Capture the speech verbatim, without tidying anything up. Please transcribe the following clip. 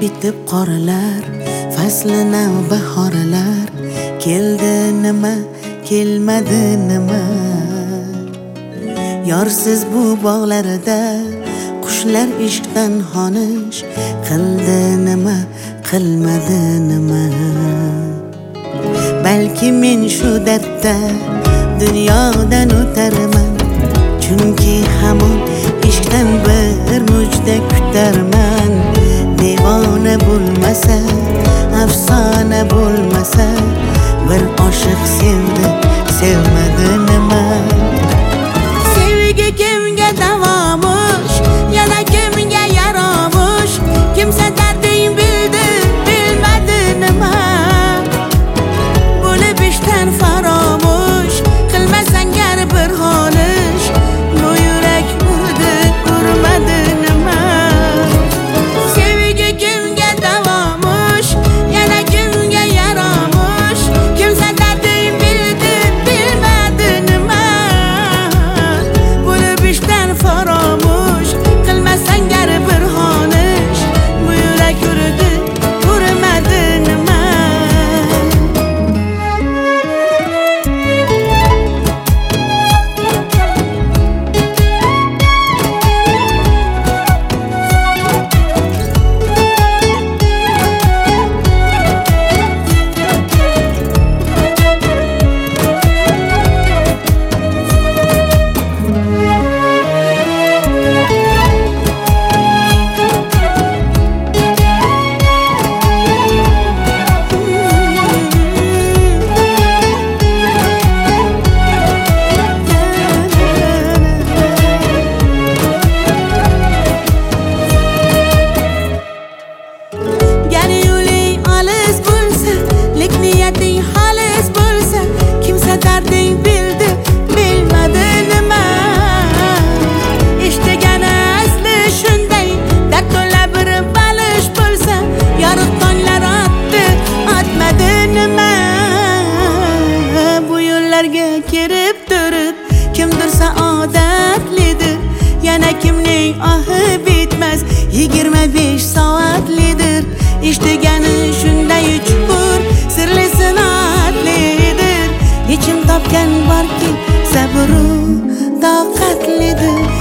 bitib qoralar, fasli navbahorlar. Keldi nima, kelmadi nima. Yorsiz bu bog'larida qushlar ishqdan xonish. Qildi nima, qilmadi nima. Balki men shu dardda dunyodan o'tarman, chunki hamon ishqdan bir mujda kutarman. Devona bo'lmasa, afsona bo'lmasa, bir oshiq sevdi, sevmadi nima. Sevgi kimga davomish, yana kimga yaromish. Kimsa darding bildi, bilmadi nima. Bo'lib ishdan faromush, qilmasang gar bir xonish. Bu yurak urdi, urmadi nima. Sevgi kimga davomish, yana kimga yaromish. Kimsa darding bildi, bilmadi nima. Bo'lib ishdan faromush, qilmasang gar bir xonish. Bu yurak urdi, urmadi nima. Kirib turib kimdir saodatlidir, yana kimning ohi bitmas yigirma besh soatlidir. Eshitgani shunday chuqur, sirli sinatlidir. Yechim topgan borki, sabru toqatlidir.